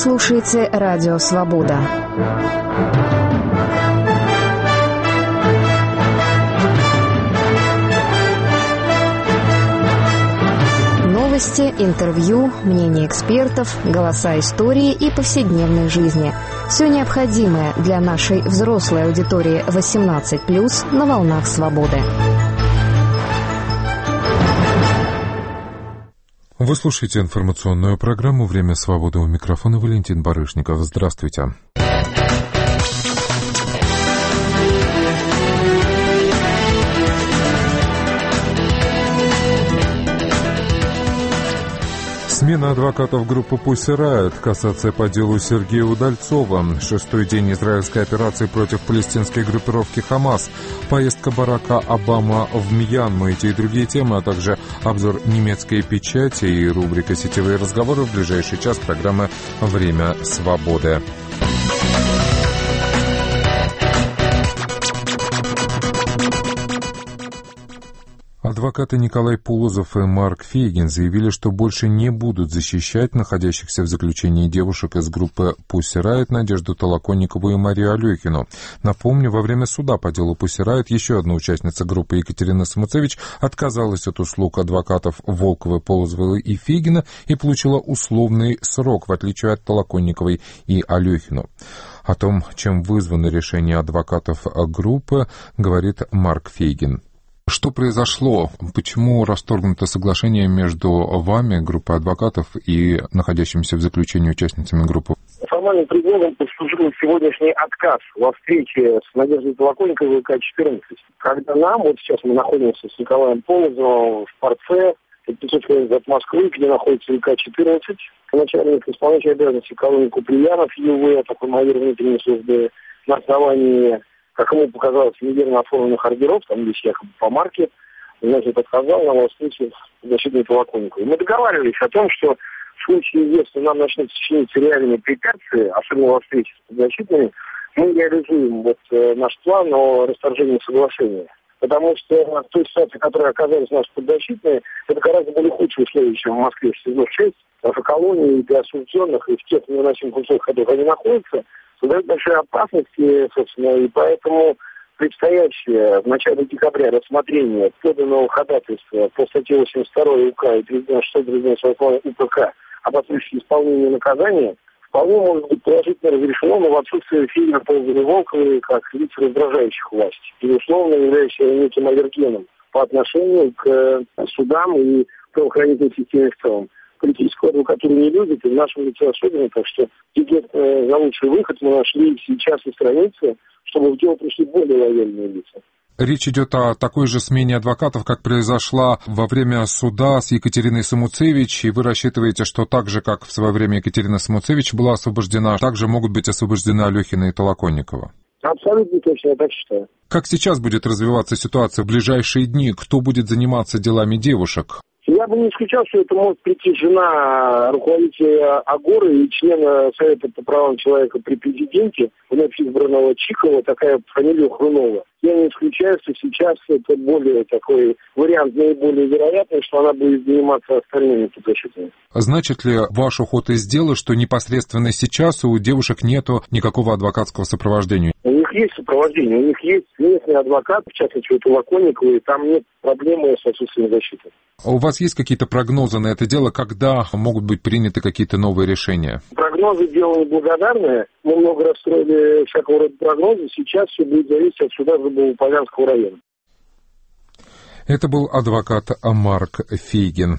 Вы слушаете Радио Свобода. Новости, интервью, мнения экспертов, голоса истории и повседневной жизни. Все необходимое для нашей взрослой аудитории 18+, на волнах свободы. Вы слушаете информационную программу «Время свободы». У микрофона Валентин Барышников. Здравствуйте. Смена адвокатов группы Pussy Riot, кассация по делу Сергея Удальцова, 6-й день израильской операции против палестинской группировки «Хамас», поездка Барака Обамы в Мьянму, эти и другие темы, а также обзор немецкой печати и рубрика «Сетевые разговоры» в ближайший час программы «Время свободы». Адвокаты Николай Полозов и Марк Фейгин заявили, что больше не будут защищать находящихся в заключении девушек из группы Pussy Riot Надежду Толоконникову и Марию Алехину. Напомню, во время суда по делу Pussy Riot еще одна участница группы Екатерина Самуцевич отказалась от услуг адвокатов Волковой, Полозовой и Фейгина и получила условный срок, в отличие от Толоконниковой и Алехину. О том, чем вызвано решение адвокатов группы, говорит Марк Фейгин. Что произошло? Почему расторгнуто соглашение между вами, группой адвокатов, и находящимися в заключении участницами группы? Формальным предлогом послужил сегодняшний отказ во встрече с Надеждой Толоконниковой К-14. Когда нам, вот сейчас мы находимся с Николаем Полозовым в Парце, 500 км от Москвы, где находится ИК-14, начальник исполняющий обязанности колонии Куприянов, ЮВ, такой майор внутренней службы, на основании, как ему показалось, неверно оформленных ордеров, там здесь якобы по марке, значит, отказал нам во встрече с защитной Толоконниковой. Мы договаривались о том, что в случае, если нам начнут чиниться реальные препятствия, особенно во встрече с подзащитными, мы реализуем наш план о расторжении соглашения. Потому что в той ситуации, в которой оказались наши подзащитные, это гораздо более худшие условия, чем в Москве в СИЗО-6. В колонии для осужденных и в тех невыносимых условиях, в которых они находятся, создают большие опасности, собственно, и поэтому предстоящее в начале декабря рассмотрение поданного ходатайства по статье 82 УК и 396 УПК об отсутствии исполнения наказания вполне может быть положительно разрешено, но в отсутствие Фейгина, Полозова и Волковой как лиц раздражающих власть, безусловно, являющихся неким аллергеном по отношению к судам и правоохранительной системе в целом. Политическую адвокатуру не любят, и в нашем лице особенно, так что тикет за лучший выход мы нашли сейчас на странице, чтобы в дело пришли более лояльные лица. Речь идет о такой же смене адвокатов, как произошла во время суда с Екатериной Самуцевич, и вы рассчитываете, что так же, как в свое время Екатерина Самуцевич была освобождена, также могут быть освобождены Алехина и Толоконникова? Абсолютно точно, я так считаю. Как сейчас будет развиваться ситуация в ближайшие дни? Кто будет заниматься делами девушек? Я бы не исключал, что это может прийти жена руководителя Агоры и члена Совета по правам человека при президенте, вновь избранного Чикова, такая фамилия Хрунова. Я не исключаю, что сейчас это более такой вариант, наиболее вероятный, что она будет заниматься остальными подзащитными. Значит ли ваш уход из дела, что непосредственно сейчас у девушек нету никакого адвокатского сопровождения? У них есть сопровождение, у них есть местный адвокат, в частности, у Толоконниковой, и там нет проблемы с отсутствием защиты. А у вас есть какие-то прогнозы на это дело, когда могут быть приняты какие-то новые решения? Прогнозы дело неблагодарное. Мы много раз строили всякого рода прогнозы. Сейчас все будет зависеть от суда Заболополянского района. Это был адвокат Марк Фейгин.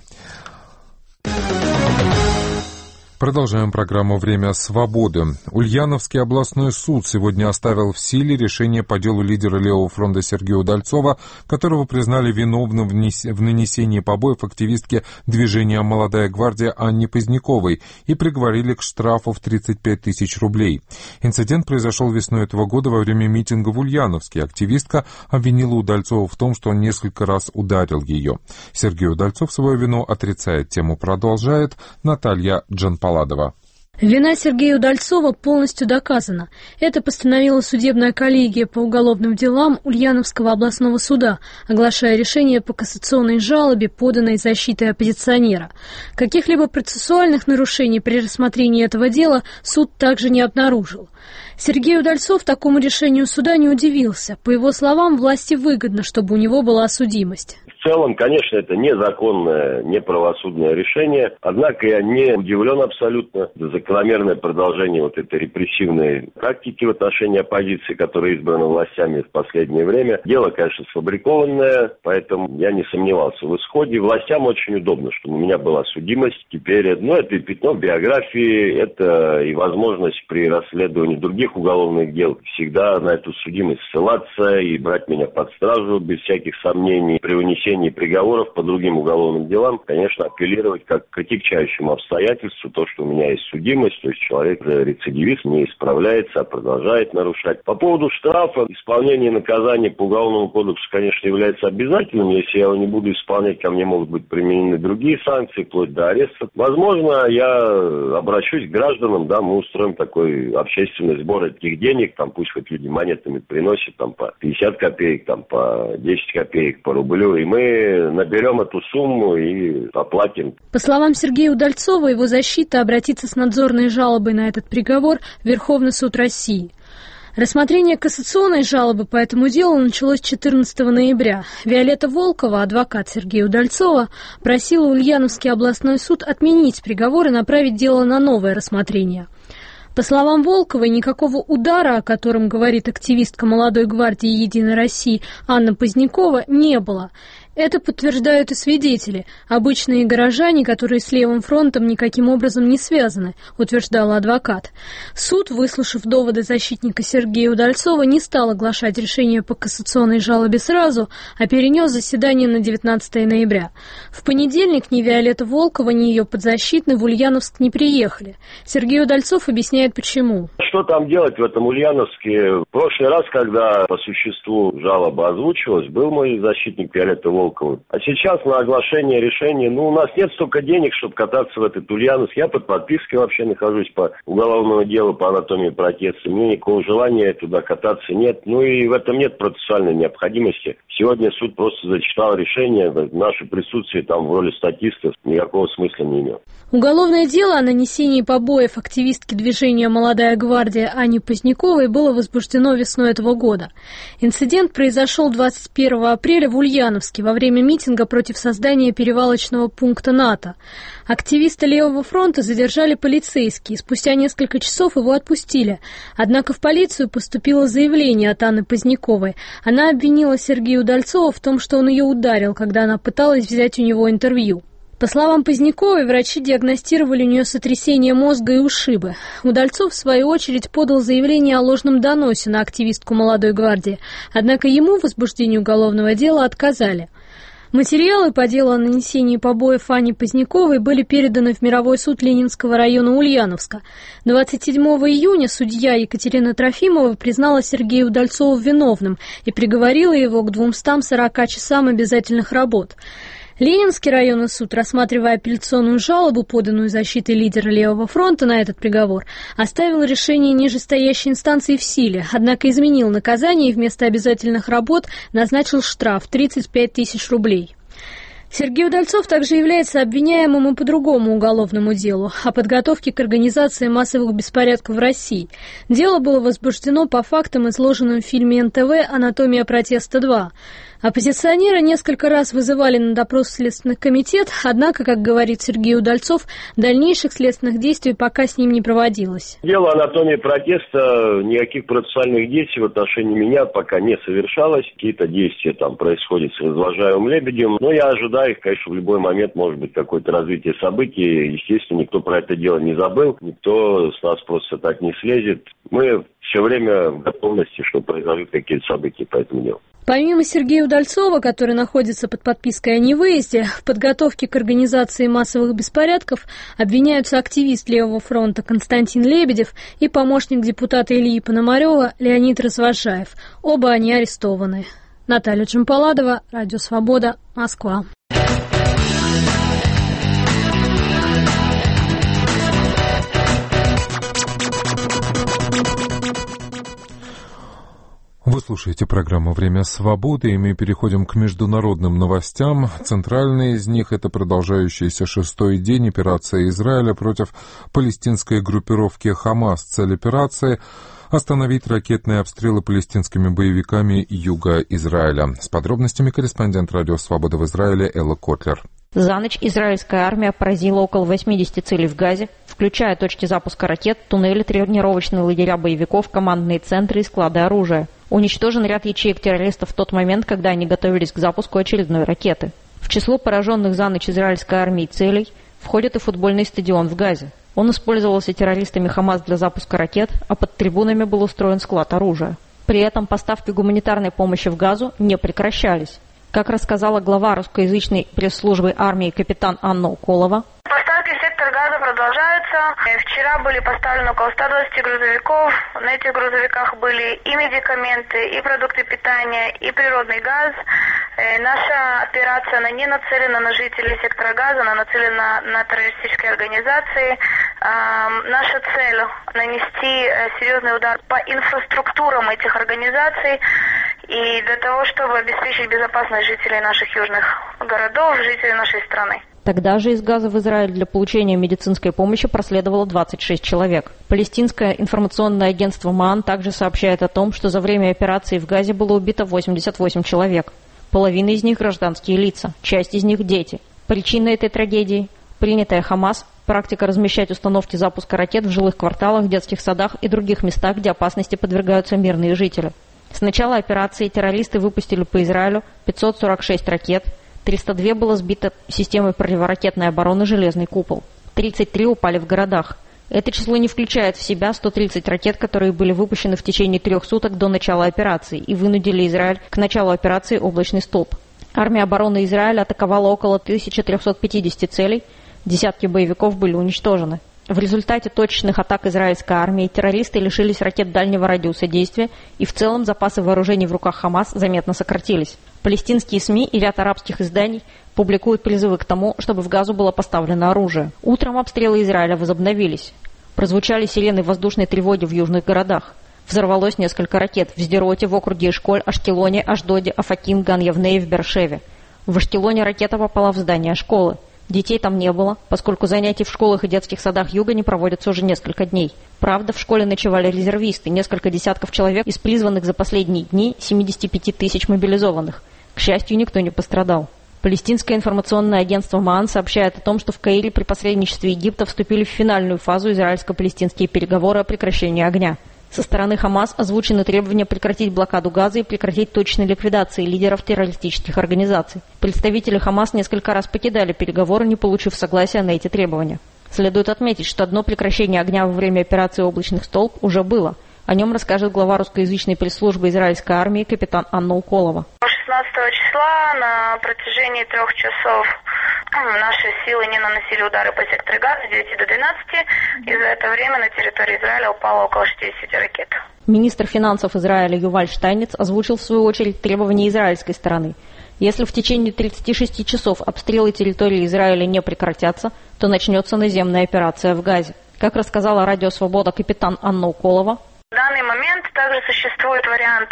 Продолжаем программу «Время свободы». Ульяновский областной суд сегодня оставил в силе решение по делу лидера Левого фронта Сергея Удальцова, которого признали виновным в нанесении побоев активистке движения «Молодая гвардия» Анне Поздняковой и приговорили к штрафу в 35 тысяч рублей. Инцидент произошел весной этого года во время митинга в Ульяновске. Активистка обвинила Удальцова в том, что он несколько раз ударил ее. Сергей Удальцов свою вину отрицает. Тему продолжает Наталья Джанпаладова. Вина Сергея Удальцова полностью доказана. Это постановила судебная коллегия по уголовным делам Ульяновского областного суда, оглашая решение по кассационной жалобе, поданной защитой оппозиционера. Каких-либо процессуальных нарушений при рассмотрении этого дела суд также не обнаружил. Сергей Удальцов такому решению суда не удивился. По его словам, власти выгодно, чтобы у него была судимость. В целом, конечно, это незаконное, неправосудное решение. Однако я не удивлен абсолютно. Закономерное продолжение вот этой репрессивной практики в отношении оппозиции, которая избрана властями в последнее время. Дело, конечно, сфабрикованное, поэтому я не сомневался в исходе. Властям очень удобно, что у меня была судимость. Теперь, это и пятно в биографии, это и возможность при расследовании других уголовных дел всегда на эту судимость ссылаться и брать меня под стражу без всяких сомнений при вынесении приговоров по другим уголовным делам, конечно, апеллировать как к отягчающему обстоятельству то, что у меня есть судимость, то есть человек рецидивист, не исправляется, а продолжает нарушать. По поводу штрафа, исполнение наказания по Уголовному кодексу, конечно, является обязательным. Если я его не буду исполнять, ко мне могут быть применены другие санкции, вплоть до ареста. Возможно, я обращусь к гражданам, мы устроим такой общественный сбор этих денег, пусть хоть люди монетами приносят, по 50 копеек, по 10 копеек, по рублю, и мы наберем эту сумму и оплатим. По словам Сергея Удальцова, его защита обратится с надзорной жалобой на этот приговор в Верховный суд России. Рассмотрение кассационной жалобы по этому делу началось 14 ноября. Виолетта Волкова, адвокат Сергея Удальцова, просила Ульяновский областной суд отменить приговор и направить дело на новое рассмотрение. По словам Волковой, никакого удара, о котором говорит активистка Молодой гвардии Единой России Анна Позднякова, не было. Это подтверждают и свидетели, обычные горожане, которые с левым фронтом никаким образом не связаны, утверждала адвокат. Суд, выслушав доводы защитника Сергея Удальцова, не стал оглашать решение по кассационной жалобе сразу, а перенес заседание на 19 ноября. В понедельник ни Виолетта Волкова, ни ее подзащитный в Ульяновск не приехали. Сергей Удальцов объясняет, почему. Что там делать в этом Ульяновске? В прошлый раз, когда по существу жалоба озвучивалась, был мой защитник Виолетта Волкова. А сейчас на оглашение решения, у нас нет столько денег, чтобы кататься в этот Ульяновск. Я под подпиской вообще нахожусь по уголовному делу по анатомии протеза. Мне никакого желания туда кататься нет. И в этом нет процессуальной необходимости. Сегодня суд просто зачитал решение. Наше присутствие там в роли статистов никакого смысла не имело. Уголовное дело о нанесении побоев активистки движения «Молодая гвардия» Анне Поздняковой было возбуждено весной этого года. Инцидент произошел 21 апреля в Ульяновске во время митинга против создания перевалочного пункта НАТО. Активиста Левого фронта задержали полицейские. Спустя несколько часов его отпустили. Однако в полицию поступило заявление от Анны Поздняковой. Она обвинила Сергея Удальцова в том, что он ее ударил, когда она пыталась взять у него интервью. По словам Поздняковой, врачи диагностировали у нее сотрясение мозга и ушибы. Удальцов, в свою очередь, подал заявление о ложном доносе на активистку Молодой гвардии, однако ему в возбуждении уголовного дела отказали. Материалы по делу о нанесении побоев Анне Поздняковой были переданы в Мировой суд Ленинского района Ульяновска. 27 июня судья Екатерина Трофимова признала Сергея Удальцова виновным и приговорила его к 240 часам обязательных работ. Ленинский районный суд, рассматривая апелляционную жалобу, поданную защитой лидера Левого фронта на этот приговор, оставил решение нижестоящей инстанции в силе, однако изменил наказание и вместо обязательных работ назначил штраф 35 тысяч рублей. Сергей Удальцов также является обвиняемым и по другому уголовному делу о подготовке к организации массовых беспорядков в России. Дело было возбуждено по фактам, изложенным в фильме НТВ «Анатомия протеста 2». Оппозиционера несколько раз вызывали на допрос в Следственный комитет, однако, как говорит Сергей Удальцов, дальнейших следственных действий пока с ним не проводилось. Дело анатомии протеста, никаких процессуальных действий в отношении меня пока не совершалось. Какие-то действия там происходят с возложаемым Лебедем, но я ожидаю их, конечно, в любой момент может быть какое-то развитие событий. Естественно, никто про это дело не забыл, никто с нас просто так не слезет. Мы все время в готовности, что произойдут какие-то события по этому делу. Помимо Сергея Удальцова, который находится под подпиской о невыезде, в подготовке к организации массовых беспорядков обвиняются активист Левого фронта Константин Лебедев и помощник депутата Ильи Пономарева Леонид Развожаев. Оба они арестованы. Наталья Джампаладова, Радио Свобода, Москва. Вы слушаете программу «Время свободы», и мы переходим к международным новостям. Центральная из них — это продолжающийся 6-й день операции Израиля против палестинской группировки «Хамас». Цель операции — остановить ракетные обстрелы палестинскими боевиками юга Израиля. С подробностями корреспондент «Радио Свобода» в Израиле Элла Котлер. За ночь израильская армия поразила около 80 целей в Газе, включая точки запуска ракет, туннели, тренировочные лагеря боевиков, командные центры и склады оружия. Уничтожен ряд ячеек террористов в тот момент, когда они готовились к запуску очередной ракеты. В число пораженных за ночь израильской армией целей входит и футбольный стадион в Газе. Он использовался террористами Хамас для запуска ракет, а под трибунами был устроен склад оружия. При этом поставки гуманитарной помощи в Газу не прекращались. Как рассказала глава русскоязычной пресс-службы армии капитан Анна Уколова, поставки в сектор Газа продолжаются. Вчера были поставлены около 120 грузовиков. На этих грузовиках были и медикаменты, и продукты питания, и природный газ. Наша операция, она не нацелена на жителей сектора Газа, она нацелена на террористические организации. Наша цель – нанести серьезный удар по инфраструктурам этих организаций и для того, чтобы обеспечить безопасность жителей наших южных городов, жителей нашей страны. Тогда же из Газа в Израиль для получения медицинской помощи проследовало 26 человек. Палестинское информационное агентство МААН также сообщает о том, что за время операции в Газе было убито 88 человек. Половина из них гражданские лица, часть из них дети. Причина этой трагедии – принятая Хамас практика размещать установки запуска ракет в жилых кварталах, детских садах и других местах, где опасности подвергаются мирные жители. С начала операции террористы выпустили по Израилю 546 ракет, 302 было сбито системой противоракетной обороны «Железный купол». 33 упали в городах. Это число не включает в себя 130 ракет, которые были выпущены в течение 3 суток до начала операции и вынудили Израиль к началу операции «Облачный столб». Армия обороны Израиля атаковала около 1350 целей, десятки боевиков были уничтожены. В результате точечных атак израильской армии террористы лишились ракет дальнего радиуса действия, и в целом запасы вооружений в руках Хамас заметно сократились. Палестинские СМИ и ряд арабских изданий публикуют призывы к тому, чтобы в Газу было поставлено оружие. Утром обстрелы Израиля возобновились. Прозвучали сирены воздушной тревоги в южных городах. Взорвалось несколько ракет в Сдероте, в округе Эшколь, Ашкелоне, Ашдоде, Афаким, Ган-Явне и в Бершеве. В Ашкелоне ракета попала в здание школы. Детей там не было, поскольку занятий в школах и детских садах юга не проводятся уже несколько дней. Правда, в школе ночевали резервисты, несколько десятков человек из призванных за последние дни 75 тысяч мобилизованных. К счастью, никто не пострадал. Палестинское информационное агентство МААН сообщает о том, что в Каире при посредничестве Египта вступили в финальную фазу израильско-палестинские переговоры о прекращении огня. Со стороны Хамас озвучены требования прекратить блокаду Газа и прекратить точные ликвидации лидеров террористических организаций. Представители Хамас несколько раз покидали переговоры, не получив согласия на эти требования. Следует отметить, что одно прекращение огня во время операции «Облачный столб» уже было. О нем расскажет глава русскоязычной пресс-службы израильской армии капитан Анна Уколова. 16 числа на протяжении 3 часов наши силы не наносили удары по сектору Газа с 9 до 12, и за это время на территории Израиля упало около 60 ракет. Министр финансов Израиля Юваль Штайниц озвучил в свою очередь требования израильской стороны. Если в течение 36 часов обстрелы территории Израиля не прекратятся, то начнется наземная операция в Газе. Как рассказала Радио Свобода капитан Анна Уколова, в данный момент также существует вариант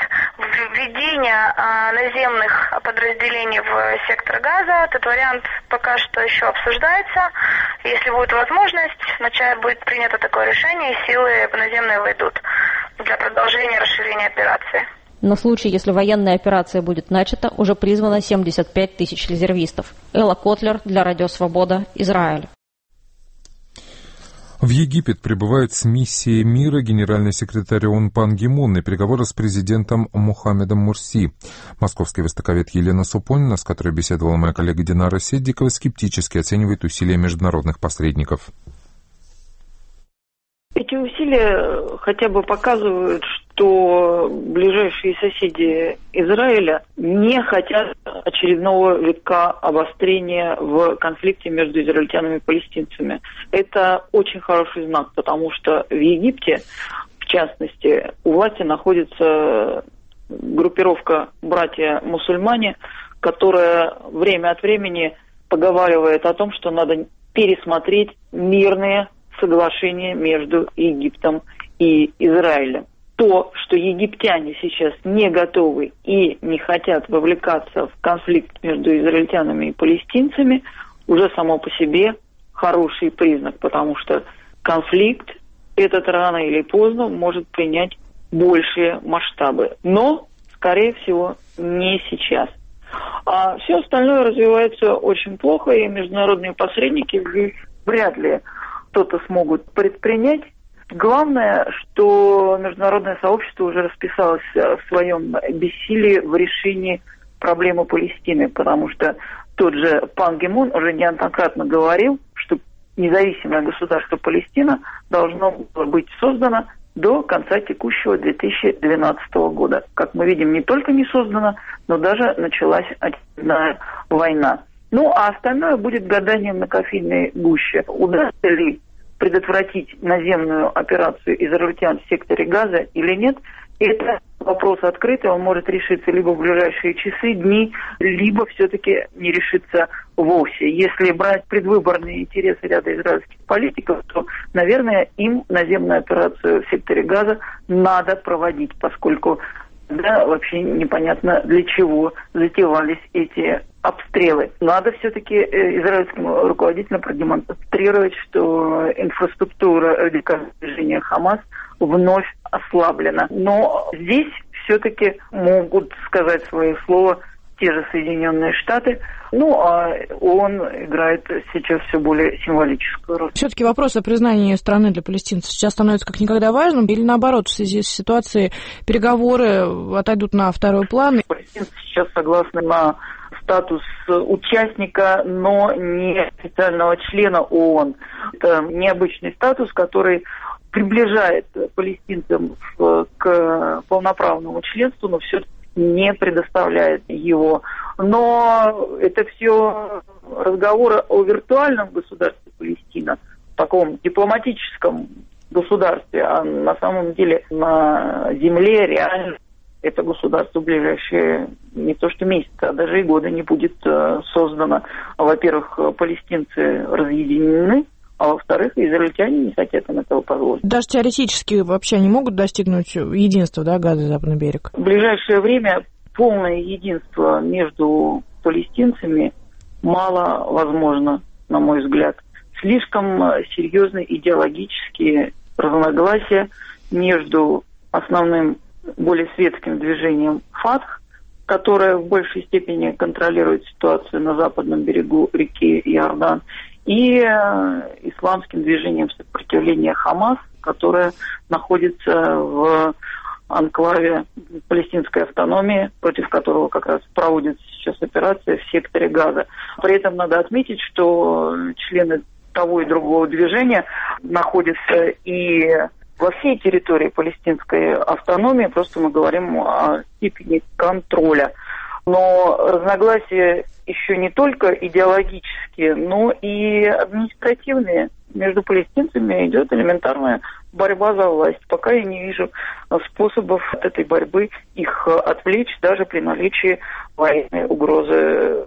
введения наземных подразделений в сектор Газа. Этот вариант пока что еще обсуждается. Если будет возможность, будет принято такое решение, и силы наземные войдут для продолжения расширения операции. На случай, если военная операция будет начата, уже призвано 75 тысяч резервистов. Элла Котлер для Радио Свобода, Израиль. В Египет прибывает с миссией мира генеральный секретарь ООН Пан Ги Мун на переговоры с президентом Мухаммедом Мурси. Московский востоковед Елена Супонина, с которой беседовала моя коллега Динара Седдикова, скептически оценивает усилия международных посредников. Эти усилия хотя бы показывают, что ближайшие соседи Израиля не хотят очередного витка обострения в конфликте между израильтянами и палестинцами. Это очень хороший знак, потому что в Египте, в частности, у власти находится группировка «Братья-мусульмане», которая время от времени поговаривает о том, что надо пересмотреть мирные соглашения между Египтом и Израилем. То, что египтяне сейчас не готовы и не хотят вовлекаться в конфликт между израильтянами и палестинцами, уже само по себе хороший признак, потому что конфликт этот рано или поздно может принять большие масштабы. Но, скорее всего, не сейчас. А все остальное развивается очень плохо, и международные посредники вряд ли что-то смогут предпринять. Главное, что международное сообщество уже расписалось в своем бессилии в решении проблемы Палестины, потому что тот же Пан Ги Мун уже неоднократно говорил, что независимое государство Палестина должно быть создано до конца текущего 2012 года. Как мы видим, не только не создано, но даже началась очередная война. Ну, а остальное будет гаданием на кофейной гуще. Удастся ли предотвратить наземную операцию израильтян в секторе Газа или нет, это вопрос открытый, он может решиться либо в ближайшие часы, дни, либо все-таки не решиться вовсе. Если брать предвыборные интересы ряда израильских политиков, то, наверное, им наземную операцию в секторе Газа надо проводить, поскольку вообще непонятно, для чего затевались эти обстрелы. Надо все-таки израильскому руководителю продемонстрировать, что инфраструктура радикального движения Хамас вновь ослаблена. Но здесь все-таки могут сказать свое слово те же Соединенные Штаты. Ну, а ООН играет сейчас все более символическую роль. Все-таки вопрос о признании страны для палестинцев сейчас становится как никогда важным, или наоборот, в связи с ситуацией переговоры отойдут на второй план? Палестинцы сейчас согласны на статус участника, но не официального члена ООН. Это необычный статус, который приближает палестинцам к полноправному членству, но все-таки не предоставляет его. Но это все разговоры о виртуальном государстве Палестина, таком дипломатическом государстве, а на самом деле на земле реально это государство в ближайшие не то что месяцы, а даже и годы не будет создано. Во-первых, палестинцы разъединены, а во-вторых, израильтяне не хотят им этого позволить. Даже теоретически вообще не могут достигнуть единства, да, Газа и Западный берег? В ближайшее время полное единство между палестинцами мало возможно, на мой взгляд. Слишком серьезны идеологические разногласия между основным более светским движением ФАТХ, которое в большей степени контролирует ситуацию на западном берегу реки Иордан, и исламским движением сопротивления Хамас, которое находится в анклаве палестинской автономии, против которого как раз проводится сейчас операция в секторе Газа. При этом надо отметить, что члены того и другого движения находятся и во всей территории палестинской автономии, просто мы говорим о степени контроля. Но разногласия еще не только идеологические, но и административные. Между палестинцами идет элементарная борьба за власть. Пока я не вижу способов от этой борьбы их отвлечь, даже при наличии военной угрозы.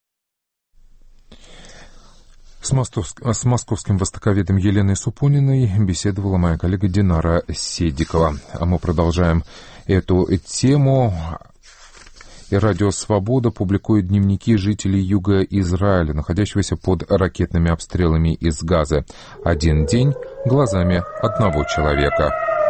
С московским востоковедом Еленой Супониной беседовала моя коллега Динара Седикова. А мы продолжаем эту тему. И Радио Свобода публикует дневники жителей юга Израиля, находящегося под ракетными обстрелами из Газы. Один день глазами одного человека.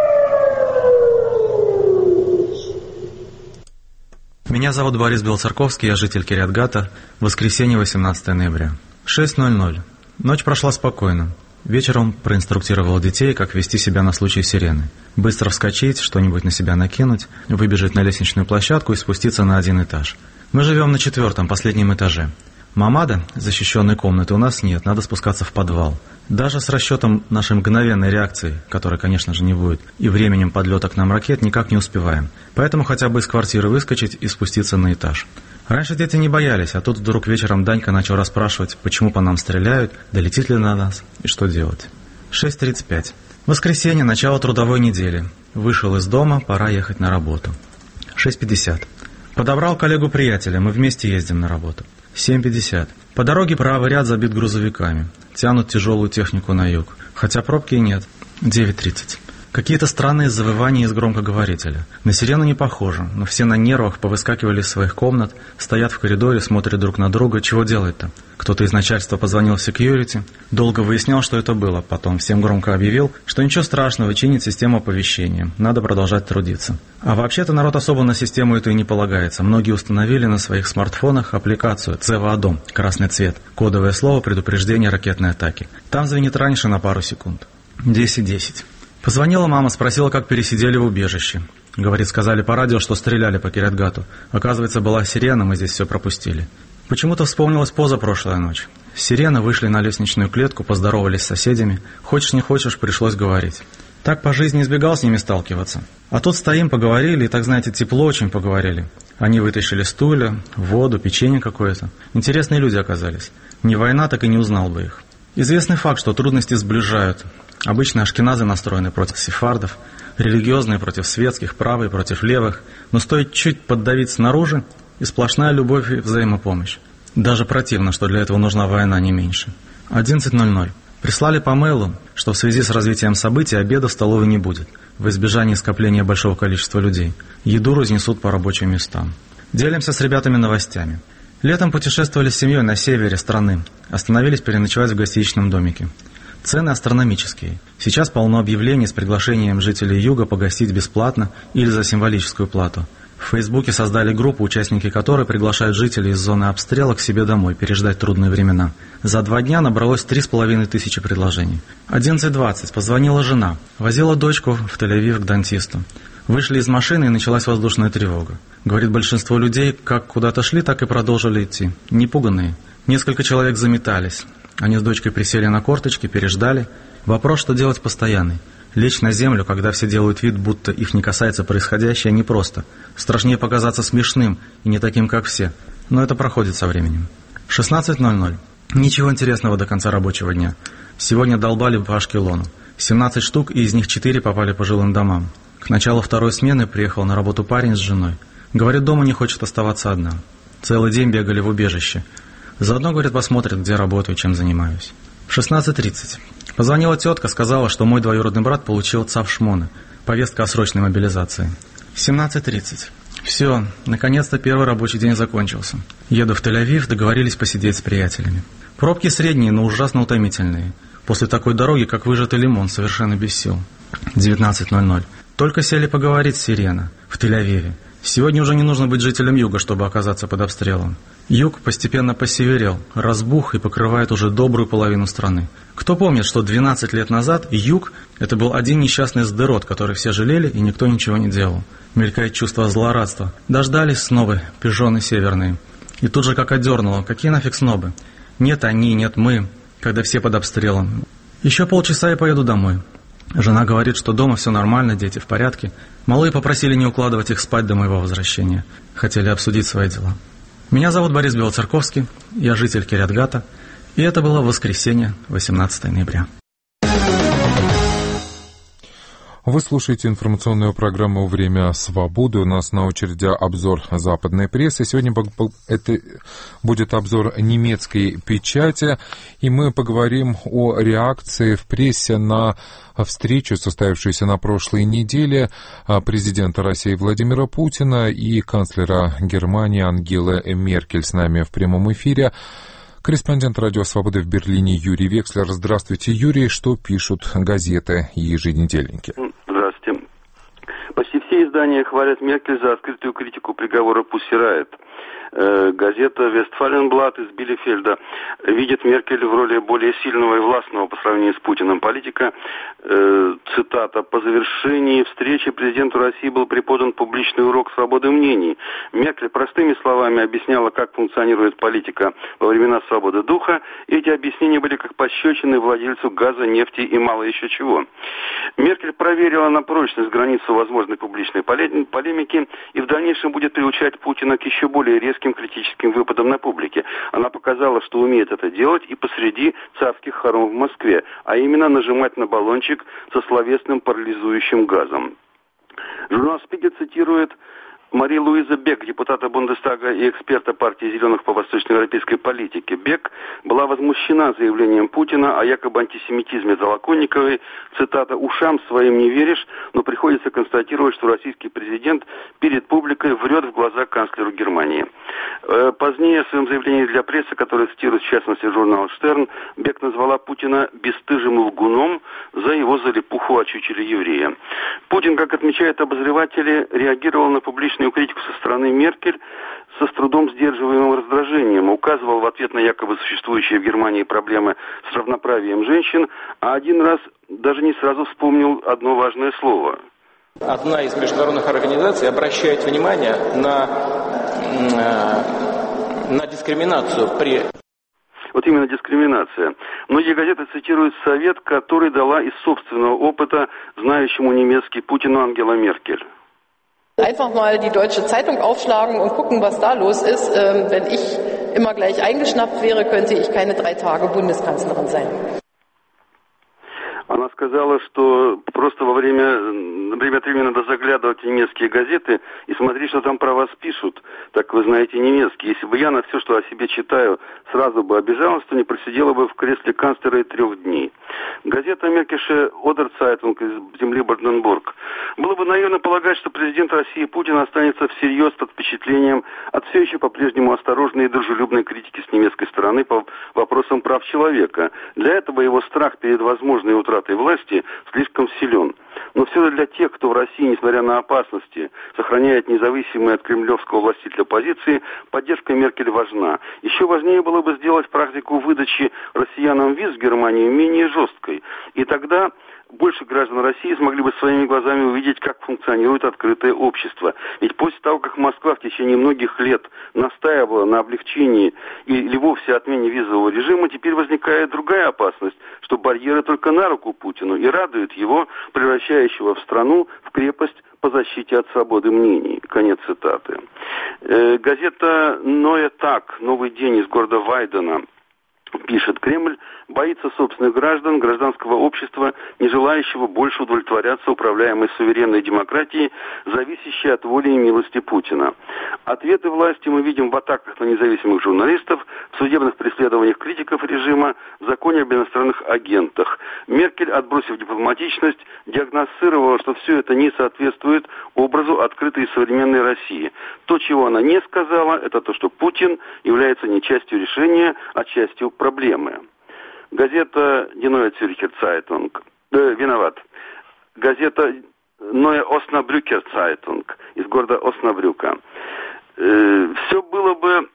Меня зовут Борис Белоцерковский, я житель Кирьят-Гата. Воскресенье, 18 ноября. 6:00. Ночь прошла спокойно. Вечером проинструктировал детей, как вести себя на случай сирены. Быстро вскочить, что-нибудь на себя накинуть, выбежать на лестничную площадку и спуститься на 1 этаж. Мы живем на 4-м, последнем этаже. Мамада, защищенной комнаты, у нас нет, надо спускаться в подвал. Даже с расчетом нашей мгновенной реакции, которой, конечно же, не будет, и временем подлета к нам ракет, никак не успеваем. Поэтому хотя бы из квартиры выскочить и спуститься на этаж. Раньше дети не боялись, а тут вдруг вечером Данька начал расспрашивать, почему по нам стреляют, долетит ли на нас и что делать. 6:35. Воскресенье, начало трудовой недели. Вышел из дома, пора ехать на работу. 6:50. Подобрал коллегу-приятеля, мы вместе ездим на работу. 7:50. По дороге правый ряд забит грузовиками. Тянут тяжелую технику на юг, хотя пробки и нет. 9:30. Какие-то странные завывания из громкоговорителя. На сирену не похоже, но все на нервах повыскакивали из своих комнат, стоят в коридоре, смотрят друг на друга. Чего делать-то? Кто-то из начальства позвонил в секьюрити, долго выяснял, что это было. Потом всем громко объявил, что ничего страшного, чинит систему оповещения. Надо продолжать трудиться. А вообще-то народ особо на систему эту и не полагается. Многие установили на своих смартфонах аппликацию «Цевоадом» – красный цвет, кодовое слово предупреждения ракетной атаки. Там звенит раньше на пару секунд. 10:10. Позвонила мама, спросила, как пересидели в убежище. Говорит, сказали по радио, что стреляли по Кирят-Гату. Оказывается, была сирена, мы здесь все пропустили. Почему-то вспомнилась позапрошлая ночь. Сирены вышли на лестничную клетку, поздоровались с соседями. Хочешь не хочешь, пришлось говорить. Так по жизни избегал с ними сталкиваться. А тут стоим, поговорили, и так, знаете, тепло очень поговорили. Они вытащили стулья, воду, печенье какое-то. Интересные люди оказались. Не война, так и не узнал бы их. Известный факт, что трудности сближают. Обычно ашкеназы настроены против сефардов, религиозные против светских, правые против левых. Но стоит чуть поддавить снаружи, и сплошная любовь и взаимопомощь. Даже противно, что для этого нужна война не меньше. 11:00. Прислали по мейлу, что в связи с развитием событий обеда в столовой не будет, в избежании скопления большого количества людей. Еду разнесут по рабочим местам. Делимся с ребятами новостями. Летом путешествовали с семьей на севере страны. Остановились переночевать в гостиничном домике. Цены астрономические. Сейчас полно объявлений с приглашением жителей Юга погостить бесплатно или за символическую плату. В Фейсбуке создали группу, участники которой приглашают жителей из зоны обстрела к себе домой переждать трудные времена. За 2 дня набралось 3500 предложений. 11:20. Позвонила жена. Возила дочку в Тель-Авив к дантисту. Вышли из машины, и началась воздушная тревога. Говорит, большинство людей как куда-то шли, так и продолжили идти. Непуганные. Несколько человек заметались. Они с дочкой присели на корточки, переждали. Вопрос, что делать, постоянный. Лечь на землю, когда все делают вид, будто их не касается происходящее, непросто. Страшнее показаться смешным и не таким, как все. Но это проходит со временем. 16:00. Ничего интересного до конца рабочего дня. Сегодня долбали по Ашкелону. 17 штук, и из них 4 попали по жилым домам. К началу второй смены приехал на работу парень с женой. Говорит, дома не хочет оставаться одна. Целый день бегали в убежище. Заодно, говорит, посмотрит, где работаю, чем занимаюсь. 16:30. Позвонила тетка, сказала, что мой двоюродный брат получил ЦАВ Шмоны. Повестка о срочной мобилизации. 17:30. Все, наконец-то первый рабочий день закончился. Еду в Тель-Авив, договорились посидеть с приятелями. Пробки средние, но ужасно утомительные. После такой дороги, как выжатый лимон, совершенно без сил. 19:00. Только сели поговорить сирена в Тель-Авиве. Сегодня уже не нужно быть жителем Юга, чтобы оказаться под обстрелом. Юг постепенно посеверел, разбух и покрывает уже добрую половину страны. Кто помнит, что 12 лет назад Юг – это был один несчастный сдерот, который все жалели и никто ничего не делал. Мелькает чувство злорадства. Дождались снобы, пижоны северные. И тут же как одернуло, какие нафиг снобы? Нет они, нет мы, когда все под обстрелом. Еще полчаса и поеду домой. Жена говорит, что дома все нормально, дети в порядке. Малые попросили не укладывать их спать до моего возвращения. Хотели обсудить свои дела. Меня зовут Борис Белоцерковский, я житель Кирят-Гата, и это было воскресенье, 18 ноября. Вы слушаете информационную программу «Время свободы». У нас на очереди обзор западной прессы. Сегодня это будет обзор немецкой печати, и мы поговорим о реакции в прессе на встречу, состоявшуюся на прошлой неделе, президента России Владимира Путина и канцлера Германии Ангелы Меркель с нами в прямом эфире. Корреспондент «Радио Свободы» в Берлине Юрий Векслер. Здравствуйте, Юрий. Что пишут газеты и еженедельники? Здравствуйте. Почти все издания хвалят Меркель за открытую критику приговора Pussy Riot. Газета «Вестфаленблат» из Билефельда видит Меркель в роли более сильного и властного по сравнению с Путиным политика. Цитата: «По завершении встречи президенту России был преподан публичный урок свободы мнений. Меркель простыми словами объясняла, как функционирует политика во времена свободы духа. И эти объяснения были как пощечины владельцу газа, нефти и мало еще чего». Меркель проверила на прочность границу возможной публичной полемики и в дальнейшем будет приучать Путина к еще более резким критическим выпадам на публике. Она показала, что умеет это делать и посреди царских хором в Москве, а именно нажимать на баллончик со словесным парализующим газом. Журнал «Шпигель» цитирует Мария-Луиза Бек, депутата Бундестага и эксперта партии «Зеленых» по восточноевропейской политике. Бек была возмущена заявлением Путина о якобы антисемитизме Толоконниковой. Цитата: «Ушам своим не веришь, но приходится констатировать, что российский президент перед публикой врет в глаза канцлеру Германии». Позднее в своем заявлении для прессы, которое цитирует в частности журнал «Штерн», Бек назвала Путина бесстыжим лгуном за его залипуху о чучеле еврея. Путин, как отмечают обозреватели, реагировал на публичную критику со стороны Меркель со с трудом сдерживаемым раздражением, указывал в ответ на якобы существующие в Германии проблемы с равноправием женщин, а один раз даже не сразу вспомнил одно важное слово. Одна из международных организаций обращает внимание на дискриминацию при... Вот именно дискриминация. Многие газеты цитируют совет, который дала из собственного опыта знающему немецкий Путину Ангела Меркель. Einfach mal die Deutsche Zeitung aufschlagen und gucken, was da los ist. Wenn ich immer gleich eingeschnappt wäre, könnte ich keine 3 Tage Bundeskanzlerin sein. Она сказала, что просто время от времени надо заглядывать в немецкие газеты и смотреть, что там про вас пишут. Так вы знаете немецкий. Если бы я на все, что о себе читаю, сразу бы обижалась, то не просидела бы в кресле канцлера и 3 дней. Газета Мärkische Oder-Zeitung из земли Бранденбург. Было бы наивно полагать, что президент России Путин останется всерьез под впечатлением от все еще по-прежнему осторожной и дружелюбной критики с немецкой стороны по вопросам прав человека. Для этого его страх перед возможной утратой власти слишком силен. Но все же для тех, кто в России, несмотря на опасности, сохраняет независимые от кремлевского властителя позиции, поддержка Меркель важна. Еще важнее было бы сделать практику выдачи россиянам виз в Германию менее жесткой. И тогда больше граждан России смогли бы своими глазами увидеть, как функционирует открытое общество. Ведь после того, как Москва в течение многих лет настаивала на облегчении или вовсе отмене визового режима, теперь возникает другая опасность, что барьеры только на руку Путину и радуют его, превращающего в страну в крепость по защите от свободы мнений. Конец цитаты. Газета «Neue Tag», «Новый день» из города Вайдена пишет: Кремль боится собственных граждан, гражданского общества, не желающего больше удовлетворяться управляемой суверенной демократией, зависящей от воли и милости Путина. Ответы власти мы видим в атаках на независимых журналистов, в судебных преследованиях критиков режима, в законе об иностранных агентах. Меркель, отбросив дипломатичность, диагностировала, что все это не соответствует образу открытой и современной России. То, чего она не сказала, это то, что Путин является не частью решения, а частью проблемы. Газета «Die Neue Zürcher Zeitung», газета «Neue Osnabrücker Zeitung» из города Оснабрюка. Все было бы,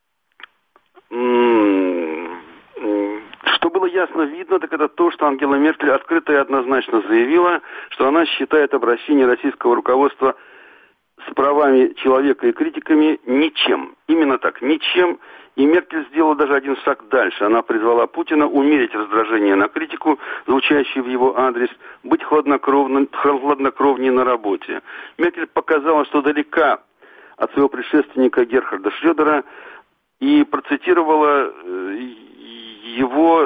что было ясно видно, так это то, что Ангела Меркель открыто и однозначно заявила, что она считает обращение российского руководства с правами человека и критиками ничем. Именно так, ничем. И Меркель сделала даже один шаг дальше. Она призвала Путина умерить раздражение на критику, звучащую в его адрес, быть хладнокровнее на работе. Меркель показала, что далека от своего предшественника Герхарда Шрёдера, и процитировала его,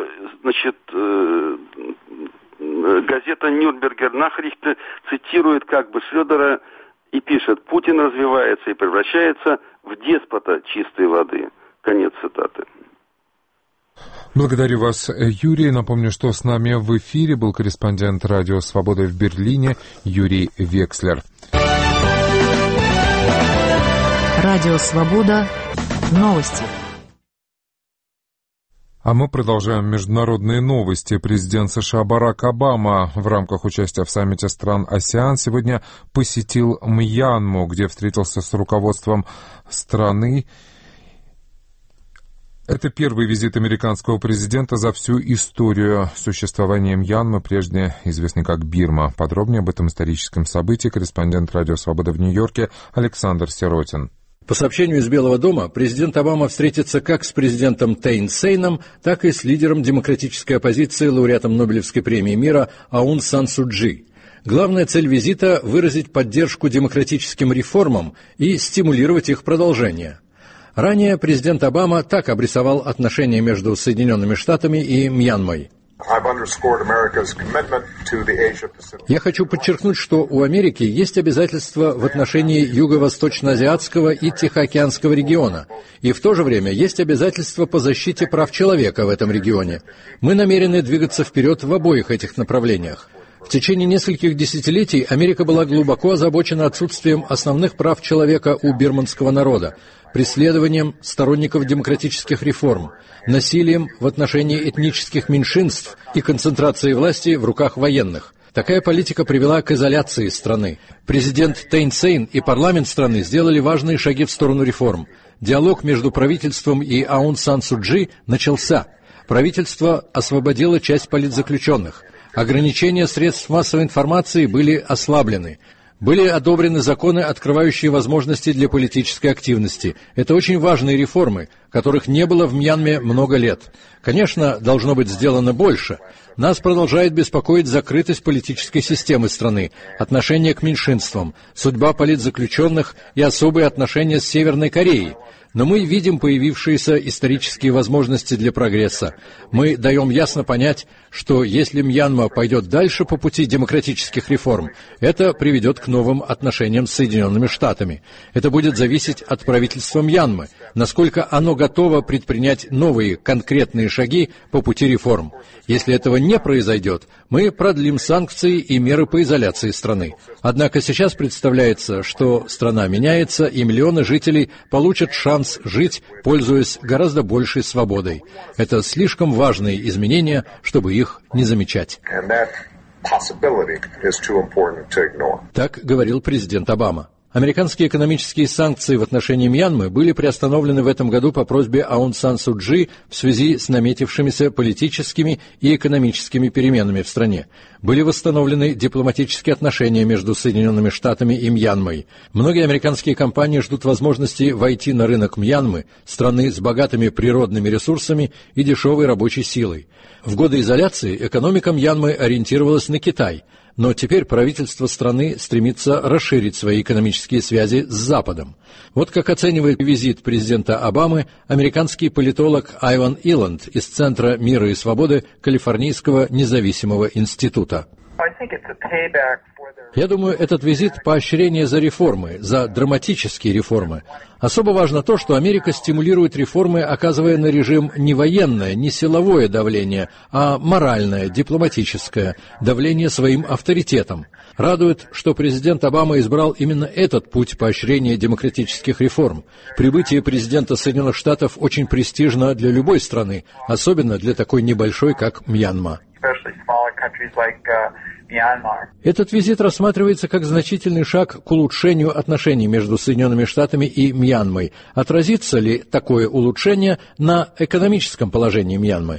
газета «Нюрнбергер Нахрихте» цитирует как бы Шрёдера и пишет: «Путин развивается и превращается в деспота чистой воды». Конец цитаты. Благодарю вас, Юрий. Напомню, что с нами в эфире был корреспондент «Радио Свобода» в Берлине Юрий Векслер. Радио Свобода. Новости. А мы продолжаем международные новости. Президент США Барак Обама в рамках участия в саммите стран АСЕАН сегодня посетил Мьянму, где встретился с руководством страны. Это первый визит американского президента за всю историю существования Мьянмы, прежде известной как Бирма. Подробнее об этом историческом событии корреспондент «Радио Свобода» в Нью-Йорке Александр Сиротин. По сообщению из Белого дома, президент Обама встретится как с президентом Тейн Сейном, так и с лидером демократической оппозиции, лауреатом Нобелевской премии мира Аун Сан Су Чжи. Главная цель визита – выразить поддержку демократическим реформам и стимулировать их продолжение. Ранее президент Обама так обрисовал отношения между Соединенными Штатами и Мьянмой. Я хочу подчеркнуть, что у Америки есть обязательства в отношении Юго-Восточно-Азиатского и Тихоокеанского региона, и в то же время есть обязательства по защите прав человека в этом регионе. Мы намерены двигаться вперед в обоих этих направлениях. В течение нескольких десятилетий Америка была глубоко озабочена отсутствием основных прав человека у бирманского народа, преследованием сторонников демократических реформ, насилием в отношении этнических меньшинств и концентрацией власти в руках военных. Такая политика привела к изоляции страны. Президент Тейн Сейн и парламент страны сделали важные шаги в сторону реформ. Диалог между правительством и Аун Сан Су Чжи начался. Правительство освободило часть политзаключенных. Ограничения средств массовой информации были ослаблены. Были одобрены законы, открывающие возможности для политической активности. Это очень важные реформы, которых не было в Мьянме много лет. Конечно, должно быть сделано больше. Нас продолжает беспокоить закрытость политической системы страны, отношение к меньшинствам, судьба политзаключенных и особые отношения с Северной Кореей. Но мы видим появившиеся исторические возможности для прогресса. Мы даем ясно понять, что если Мьянма пойдет дальше по пути демократических реформ, это приведет к новым отношениям с Соединенными Штатами. Это будет зависеть от правительства Мьянмы, насколько оно готово предпринять новые конкретные шаги по пути реформ. Если этого не произойдет, мы продлим санкции и меры по изоляции страны. Однако сейчас представляется, что страна меняется, и миллионы жителей получат шанс жить, пользуясь гораздо большей свободой. Это слишком важные изменения, чтобы их не замечать. Так говорил президент Обама. Американские экономические санкции в отношении Мьянмы были приостановлены в этом году по просьбе Аун Сан Су Чжи в связи с наметившимися политическими и экономическими переменами в стране. Были восстановлены дипломатические отношения между Соединенными Штатами и Мьянмой. Многие американские компании ждут возможности войти на рынок Мьянмы, страны с богатыми природными ресурсами и дешевой рабочей силой. В годы изоляции экономика Мьянмы ориентировалась на Китай, но теперь правительство страны стремится расширить свои экономические связи с Западом. Вот как оценивает визит президента Обамы американский политолог Айван Иланд из Центра мира и свободы Калифорнийского независимого института. Я думаю, этот визит – поощрение за реформы, за драматические реформы. Особо важно то, что Америка стимулирует реформы, оказывая на режим не военное, не силовое давление, а моральное, дипломатическое, давление своим авторитетом. Радует, что президент Обама избрал именно этот путь поощрения демократических реформ. Прибытие президента Соединенных Штатов очень престижно для любой страны, особенно для такой небольшой, как Мьянма. Этот визит рассматривается как значительный шаг к улучшению отношений между Соединенными Штатами и Мьянмой. Отразится ли такое улучшение на экономическом положении Мьянмы?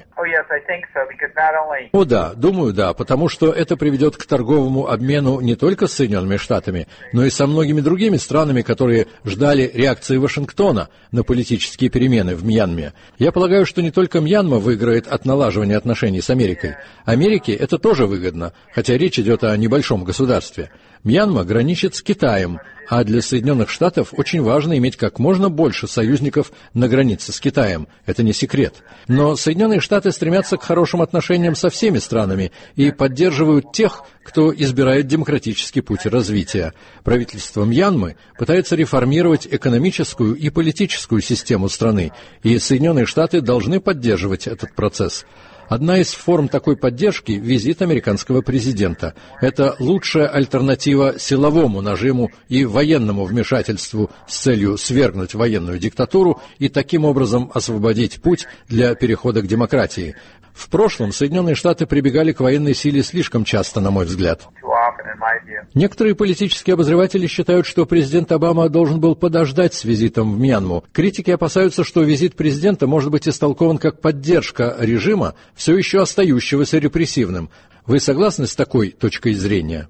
О да, думаю, да, потому что это приведет к торговому обмену не только с Соединенными Штатами, но и со многими другими странами, которые ждали реакции Вашингтона на политические перемены в Мьянме. Я полагаю, что не только Мьянма выиграет от налаживания отношений с Америкой. Америке это тоже выгодно, хотя речь идет о небольшом государстве. Мьянма граничит с Китаем, а для Соединенных Штатов очень важно иметь как можно больше союзников на границе с Китаем. Это не секрет. Но Соединенные Штаты стремятся к хорошим отношениям со всеми странами и поддерживают тех, кто избирает демократический путь развития. Правительство Мьянмы пытается реформировать экономическую и политическую систему страны, и Соединенные Штаты должны поддерживать этот процесс. Одна из форм такой поддержки – визит американского президента. Это лучшая альтернатива силовому нажиму и военному вмешательству с целью свергнуть военную диктатуру и таким образом освободить путь для перехода к демократии. В прошлом Соединенные Штаты прибегали к военной силе слишком часто, на мой взгляд. Некоторые политические обозреватели считают, что президент Обама должен был подождать с визитом в Мьянму. Критики опасаются, что визит президента может быть истолкован как поддержка режима, все еще остающегося репрессивным. Вы согласны с такой точкой зрения?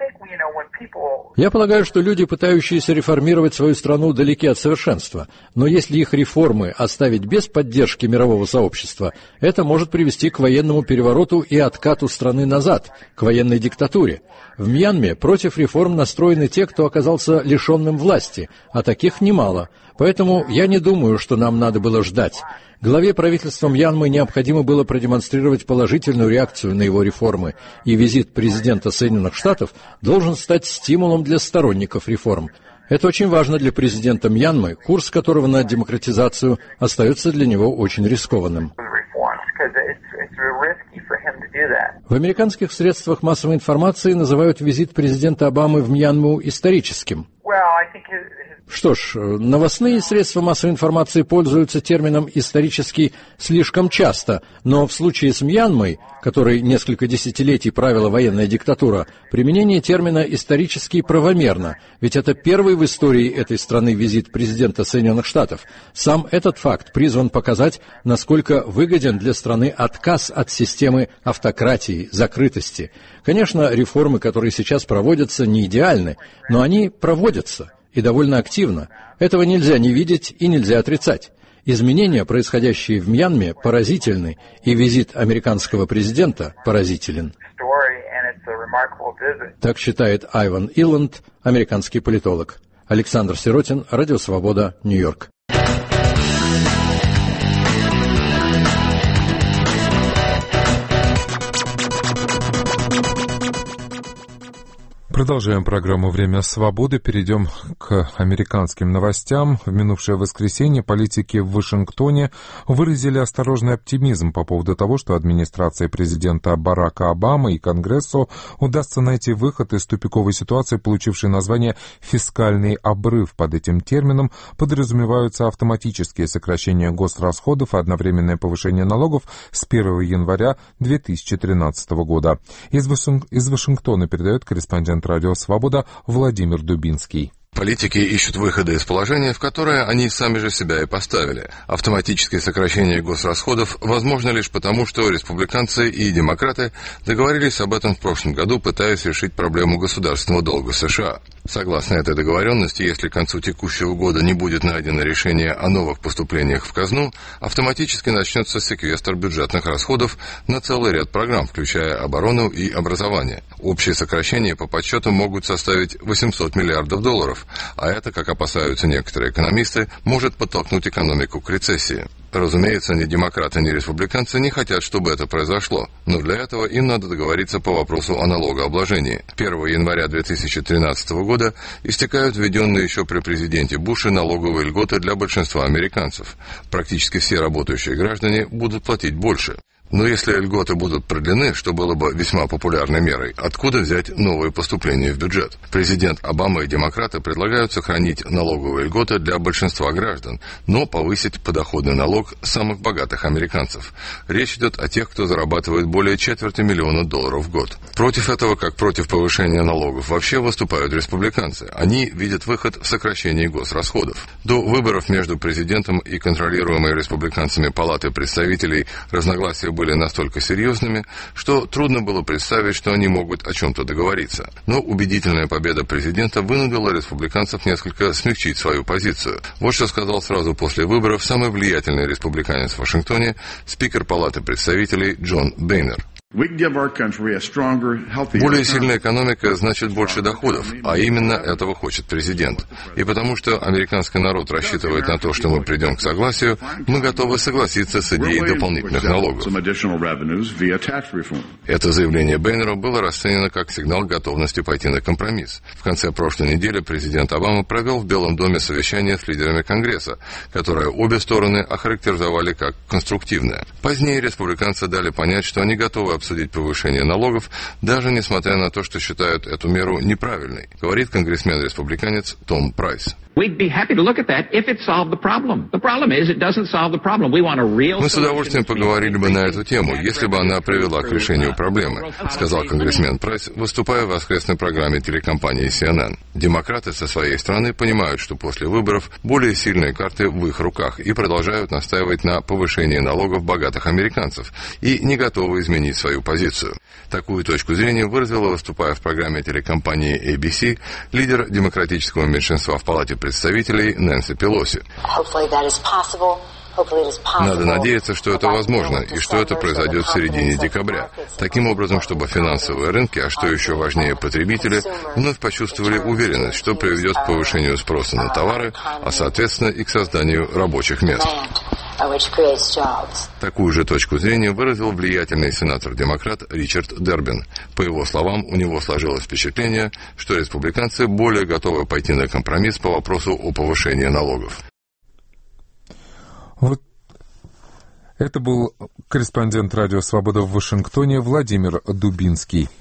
Я полагаю, что люди, пытающиеся реформировать свою страну, далеки от совершенства. Но если их реформы оставить без поддержки мирового сообщества, это может привести к военному перевороту и откату страны назад, к военной диктатуре. В Мьянме против реформ настроены те, кто оказался лишенным власти, а таких немало. Поэтому я не думаю, что нам надо было ждать. Главе правительства Мьянмы необходимо было продемонстрировать положительную реакцию на его реформы, и визит президента Соединенных Штатов должен стать стимулом для сторонников реформ. Это очень важно для президента Мьянмы, курс которого на демократизацию остается для него очень рискованным. В американских средствах массовой информации называют визит президента Обамы в Мьянму историческим. Что ж, новостные средства массовой информации пользуются термином «исторический» слишком часто, но в случае с Мьянмой, которой несколько десятилетий правила военная диктатура, применение термина «исторический» правомерно, ведь это первый в истории этой страны визит президента Соединенных Штатов. Сам этот факт призван показать, насколько выгоден для страны отказ от системы автократии, закрытости. Конечно, реформы, которые сейчас проводятся, не идеальны, но они проводятся. И довольно активно. Этого нельзя не видеть и нельзя отрицать. Изменения, происходящие в Мьянме, поразительны, и визит американского президента поразителен. Так считает Айван Иланд, американский политолог. Александр Сиротин, Радио Свобода, Нью-Йорк. Продолжаем программу «Время свободы». Перейдем к американским новостям. В минувшее воскресенье политики в Вашингтоне выразили осторожный оптимизм по поводу того, что администрации президента Барака Обамы и Конгрессу удастся найти выход из тупиковой ситуации, получившей название «фискальный обрыв». Под этим термином подразумеваются автоматические сокращения госрасходов и одновременное повышение налогов с 1 января 2013 года. Из Вашингтона передает корреспондент Радио Свобода Владимир Дубинский. Политики ищут выхода из положения, в которое они сами же себя и поставили. Автоматическое сокращение госрасходов возможно лишь потому, что республиканцы и демократы договорились об этом в прошлом году, пытаясь решить проблему государственного долга США. Согласно этой договоренности, если к концу текущего года не будет найдено решение о новых поступлениях в казну, автоматически начнется секвестр бюджетных расходов на целый ряд программ, включая оборону и образование. Общие сокращения по подсчетам могут составить $800 миллиардов, а это, как опасаются некоторые экономисты, может подтолкнуть экономику к рецессии. Разумеется, ни демократы, ни республиканцы не хотят, чтобы это произошло, но для этого им надо договориться по вопросу о налогообложении. 1 января 2013 года истекают введенные еще при президенте Буше налоговые льготы для большинства американцев. Практически все работающие граждане будут платить больше. Но если льготы будут продлены, что было бы весьма популярной мерой, откуда взять новые поступления в бюджет? Президент Обама и демократы предлагают сохранить налоговые льготы для большинства граждан, но повысить подоходный налог самых богатых американцев. Речь идет о тех, кто зарабатывает более $250 000 в год. Против этого, как против повышения налогов, вообще выступают республиканцы. Они видят выход в сокращении госрасходов. До выборов между президентом и контролируемой республиканцами Палатой представителей разногласия были настолько серьезными, что трудно было представить, что они могут о чем-то договориться. Но убедительная победа президента вынудила республиканцев несколько смягчить свою позицию. Вот что сказал сразу после выборов самый влиятельный республиканец в Вашингтоне, спикер Палаты представителей Джон Бейнер. Более сильная экономика значит больше доходов, а именно этого хочет президент. И потому что американский народ рассчитывает на то, что мы придем к согласию, мы готовы согласиться с идеей дополнительных налогов. Это заявление Бейнера было расценено как сигнал готовности пойти на компромисс. В конце прошлой недели президент Обама провел в Белом доме совещание с лидерами Конгресса, которое обе стороны охарактеризовали как конструктивное. Позднее республиканцы дали понять, что они готовы обсудить повышение налогов, даже несмотря на то, что считают эту меру неправильной, говорит конгрессмен-республиканец Том Прайс. Мы с удовольствием поговорили бы на эту тему, если бы она привела к решению проблемы, сказал конгрессмен Прайс, выступая в воскресной программе телекомпании CNN. Демократы со своей стороны понимают, что после выборов более сильные карты в их руках и продолжают настаивать на повышении налогов богатых американцев и не готовы изменить свою позицию. Такую точку зрения выразила, выступая в программе телекомпании ABC, лидер демократического меньшинства в Палате представителей Нэнси Пелоси. Надо надеяться, что это возможно, и что это произойдет в середине декабря. Таким образом, чтобы финансовые рынки, а что еще важнее, потребители, вновь почувствовали уверенность, что приведет к повышению спроса на товары, а соответственно и к созданию рабочих мест. Такую же точку зрения выразил влиятельный сенатор-демократ Ричард Дербин. По его словам, у него сложилось впечатление, что республиканцы более готовы пойти на компромисс по вопросу о повышении налогов. Вот это был корреспондент «Радио Свобода» в Вашингтоне Владимир Дубинский.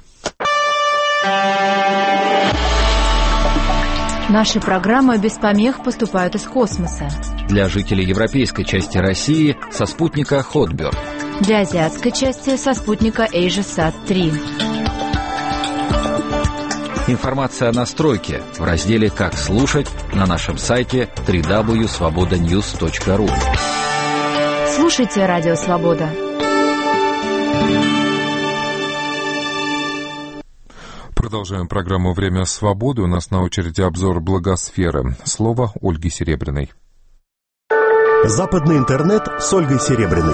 Наши программы без помех поступают из космоса. Для жителей европейской части России со спутника Хотберг. Для азиатской части со спутника AsiaSat-3. Информация о настройке в разделе «Как слушать» на нашем сайте www.svobodanews.ru. Слушайте «Радио Свобода». Продолжаем программу «Время свободы». У нас на очереди обзор «Благосферы». Слово Ольги Серебряной. Западный интернет с Ольгой Серебряной.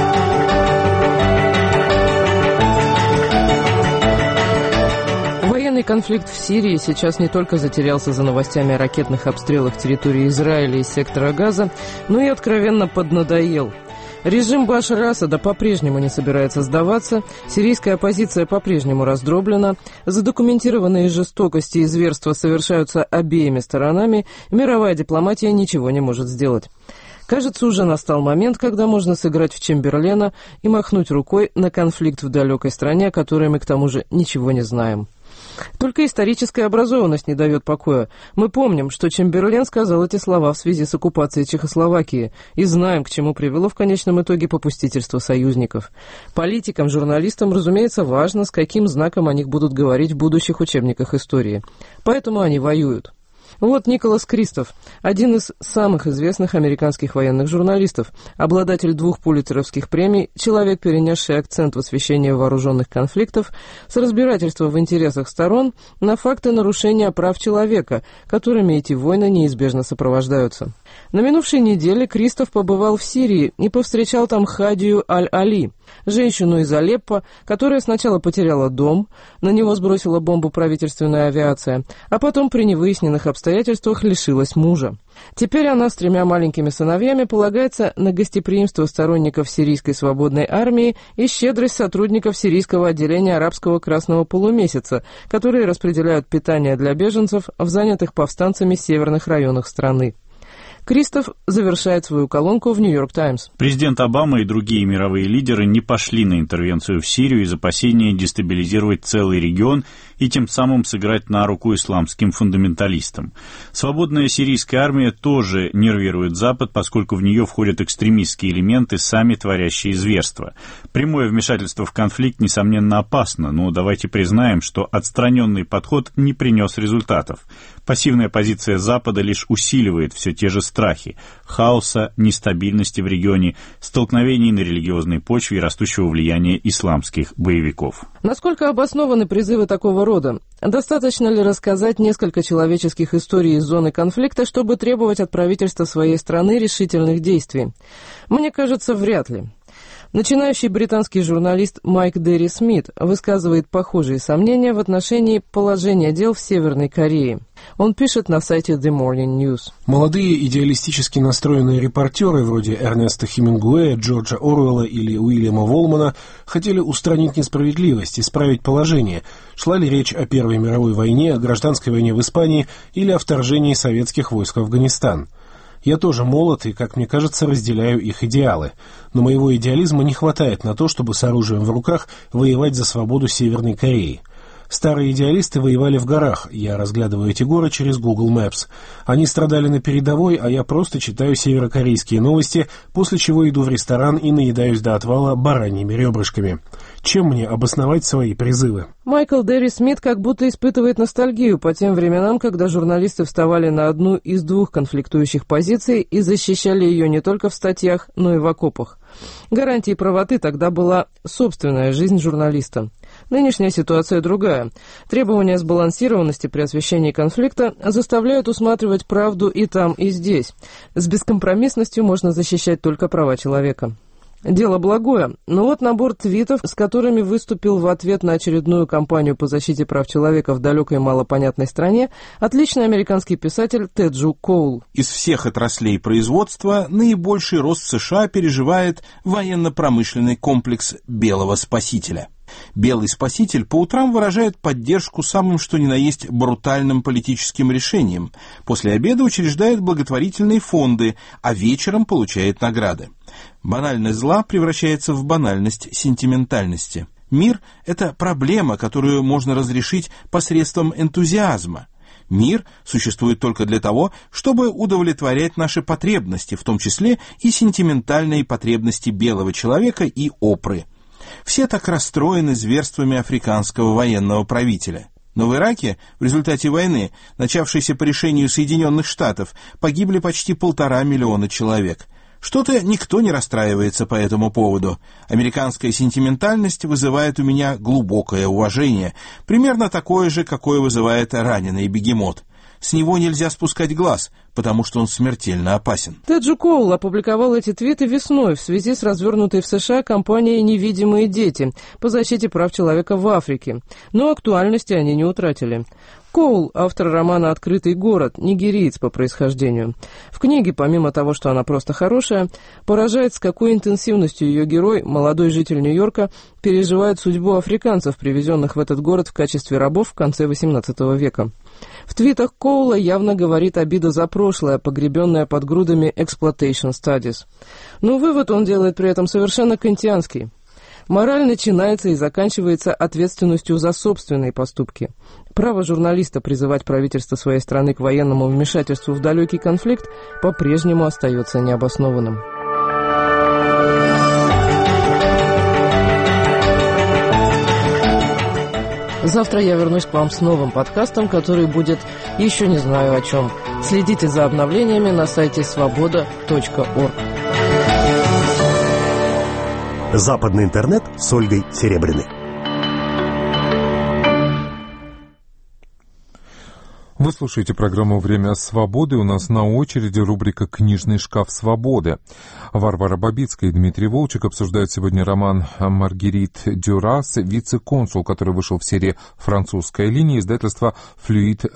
Военный конфликт в Сирии сейчас не только затерялся за новостями о ракетных обстрелах территории Израиля и сектора Газа, но и откровенно поднадоел. Режим Башара Асада по-прежнему не собирается сдаваться, сирийская оппозиция по-прежнему раздроблена, задокументированные жестокости и зверства совершаются обеими сторонами, мировая дипломатия ничего не может сделать. Кажется, уже настал момент, когда можно сыграть в Чемберлена и махнуть рукой на конфликт в далекой стране, о которой мы к тому же ничего не знаем. Только историческая образованность не дает покоя. Мы помним, что Чемберлен сказал эти слова в связи с оккупацией Чехословакии, и знаем, к чему привело в конечном итоге попустительство союзников. Политикам, журналистам, разумеется, важно, с каким знаком о них будут говорить в будущих учебниках истории. Поэтому они воюют. Вот Николас Кристоф, один из самых известных американских военных журналистов, обладатель 2 пулитцеровских премий, человек, перенесший акцент в освещении вооруженных конфликтов с разбирательства в интересах сторон на факты нарушения прав человека, которыми эти войны неизбежно сопровождаются. На минувшей неделе Кристоф побывал в Сирии и повстречал там Хадию Аль-Али, женщину из Алеппо, которая сначала потеряла дом, на него сбросила бомбу правительственная авиация, а потом при невыясненных обстоятельствах лишилась мужа. Теперь она с 3 маленькими сыновьями полагается на гостеприимство сторонников сирийской свободной армии и щедрость сотрудников сирийского отделения арабского Красного полумесяца, которые распределяют питание для беженцев в занятых повстанцами северных районах страны. Кристоф завершает свою колонку в «Нью-Йорк Таймс». Президент Обама и другие мировые лидеры не пошли на интервенцию в Сирию из опасения дестабилизировать целый регион и тем самым сыграть на руку исламским фундаменталистам. Свободная сирийская армия тоже нервирует Запад, поскольку в нее входят экстремистские элементы, сами творящие зверства. Прямое вмешательство в конфликт, несомненно, опасно, но давайте признаем, что отстраненный подход не принес результатов. Пассивная позиция Запада лишь усиливает все те же страхи, хаоса, нестабильности в регионе, столкновений на религиозной почве и растущего влияния исламских боевиков. Насколько обоснованы призывы такого рода? Достаточно ли рассказать несколько человеческих историй из зоны конфликта, чтобы требовать от правительства своей страны решительных действий? Мне кажется, вряд ли. Начинающий британский журналист Майк Дерри Смит высказывает похожие сомнения в отношении положения дел в Северной Корее. Он пишет на сайте The Morning News. Молодые идеалистически настроенные репортеры вроде Эрнеста Хемингуэя, Джорджа Оруэлла или Уильяма Волмана хотели устранить несправедливость, исправить положение. Шла ли речь о Первой мировой войне, о гражданской войне в Испании или о вторжении советских войск в Афганистан? Я тоже молод и, как мне кажется, разделяю их идеалы. Но моего идеализма не хватает на то, чтобы с оружием в руках воевать за свободу Северной Кореи. Старые идеалисты воевали в горах, я разглядываю эти горы через Google Maps. Они страдали на передовой, а я просто читаю северокорейские новости, после чего иду в ресторан и наедаюсь до отвала бараньими ребрышками. Чем мне обосновать свои призывы? Майкл Дерри Смит как будто испытывает ностальгию по тем временам, когда журналисты вставали на одну из 2 конфликтующих позиций и защищали ее не только в статьях, но и в окопах. Гарантией правоты тогда была собственная жизнь журналиста. Нынешняя ситуация другая. Требования сбалансированности при освещении конфликта заставляют усматривать правду и там, и здесь. С бескомпромиссностью можно защищать только права человека. Дело благое, но вот набор твитов, с которыми выступил в ответ на очередную кампанию по защите прав человека в далекой малопонятной стране отличный американский писатель Теджу Коул. Из всех отраслей производства наибольший рост США переживает военно-промышленный комплекс «Белого спасителя». «Белый спаситель» по утрам выражает поддержку самым что ни на есть брутальным политическим решениям, после обеда учреждает благотворительные фонды, а вечером получает награды. Банальность зла превращается в банальность сентиментальности. Мир – это проблема, которую можно разрешить посредством энтузиазма. Мир существует только для того, чтобы удовлетворять наши потребности, в том числе и сентиментальные потребности белого человека и Опры. Все так расстроены зверствами африканского военного правителя. Но в Ираке в результате войны, начавшейся по решению Соединенных Штатов, погибли почти 1,5 миллиона человек. Что-то никто не расстраивается по этому поводу. Американская сентиментальность вызывает у меня глубокое уважение, примерно такое же, какое вызывает раненый бегемот. С него нельзя спускать глаз, потому что он смертельно опасен. Теджу Коул опубликовал эти твиты весной в связи с развернутой в США кампанией «Невидимые дети» по защите прав человека в Африке. Но актуальности они не утратили. Коул – автор романа «Открытый город», нигериец по происхождению. В книге, помимо того, что она просто хорошая, поражает, с какой интенсивностью ее герой, молодой житель Нью-Йорка, переживает судьбу африканцев, привезенных в этот город в качестве рабов в конце XVIII века. В твитах Коула явно говорит обида за прошлое, погребенное под грудами exploitation studies. Но вывод он делает при этом совершенно кантианский. Мораль начинается и заканчивается ответственностью за собственные поступки. Право журналиста призывать правительство своей страны к военному вмешательству в далекий конфликт по-прежнему остается необоснованным. Завтра я вернусь к вам с новым подкастом, который будет еще не знаю о чем. Следите за обновлениями на сайте svoboda.org. Западный интернет с Ольгой Серебряной. Вы слушаете программу «Время свободы». У нас на очереди рубрика «Книжный шкаф свободы». Варвара Бабицкая и Дмитрий Волчек обсуждают сегодня роман Маргерит Дюрас «Вице-консул», который вышел в серии «Французская линия» издательства «Fluid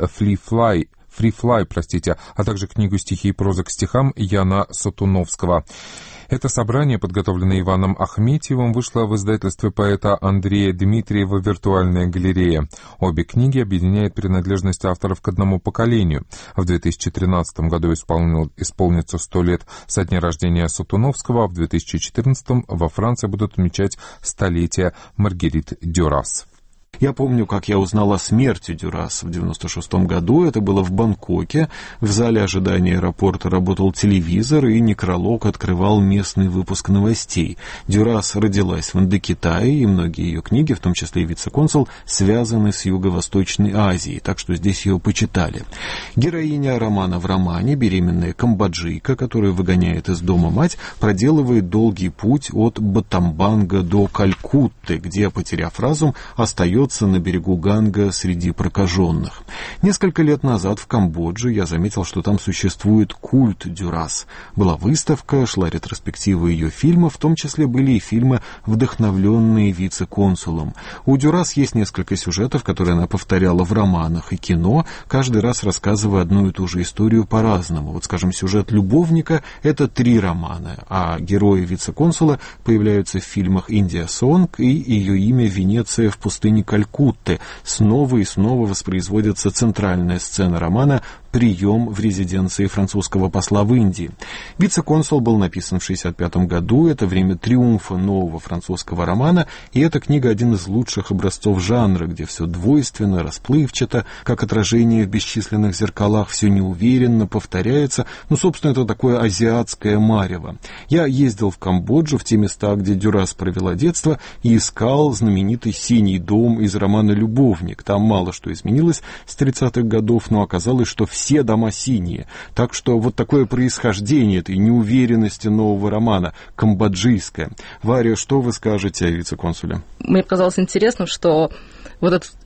Free Fly», а также книгу «Стихи и проза к стихам» Яна Сотуновского. Это собрание, подготовленное Иваном Ахметьевым, вышло в издательстве поэта Андрея Дмитриева «Виртуальная галерея». Обе книги объединяют принадлежность авторов к одному поколению. В 2013 году исполнится 100 лет со дня рождения Сотуновского, а в 2014 во Франции будут отмечать столетие Маргерит Дюрас. Я помню, как я узнал о смерти Дюрас в 96-м году. Это было в Бангкоке. В зале ожидания аэропорта работал телевизор, и некролог открывал местный выпуск новостей. Дюрас родилась в Индокитае, и многие ее книги, в том числе и «Вице-консул», связаны с Юго-Восточной Азией, так что здесь ее почитали. Героиня романа в романе, беременная камбоджийка, которую выгоняет из дома мать, проделывает долгий путь от Батамбанга до Калькутты, где, потеряв разум, остается на берегу Ганга среди прокаженных. Несколько лет назад в Камбодже я заметил, что там существует культ Дюрас. Была выставка, шла ретроспектива ее фильмов, в том числе были и фильмы, вдохновленные «Вице-консулом». У Дюрас есть несколько сюжетов, которые она повторяла в романах и кино, каждый раз рассказывая одну и ту же историю по-разному. Вот, скажем, сюжет «Любовника» — это 3 романа, а герои «Вице-консула» появляются в фильмах «Индия Сонг» и «Ее имя Венеция в пустыне Калькутты». Снова и снова воспроизводится центральная сцена романа «Прием в резиденции французского посла в Индии». «Вице-консул» был написан в 1965 году, это время триумфа нового французского романа, и эта книга один из лучших образцов жанра, где все двойственно, расплывчато, как отражение в бесчисленных зеркалах, все неуверенно, повторяется. Собственно, это такое азиатское марево. Я ездил в Камбоджу, в те места, где Дюрас провела детство, и искал знаменитый «Синий дом» из романа «Любовник». Там мало что изменилось с 30-х годов, но оказалось, что все дома синие. Так что вот такое происхождение этой неуверенности нового романа, камбоджийское. Варя, что вы скажете о «Вице-консуле»? Мне показалось интересным, что вот этот